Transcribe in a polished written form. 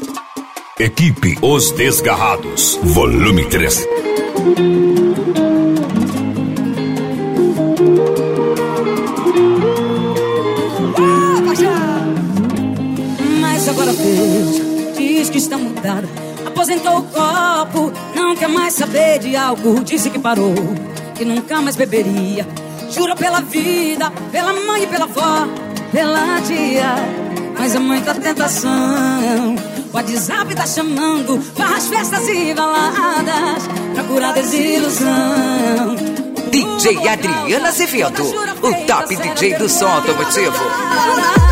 Equipe Os Desgarrados, volume 3. Mas agora veja, diz que está mudada. Aposentou o copo, não quer mais saber de álcool. Disse que parou, que nunca mais beberia. Jura pela vida, pela mãe e pela avó, pela tia. Mas é muita tentação. O WhatsApp tá chamando para as festas e baladas, pra curar desilusão. DJ Adriana Azevedo, o top DJ do som automotivo.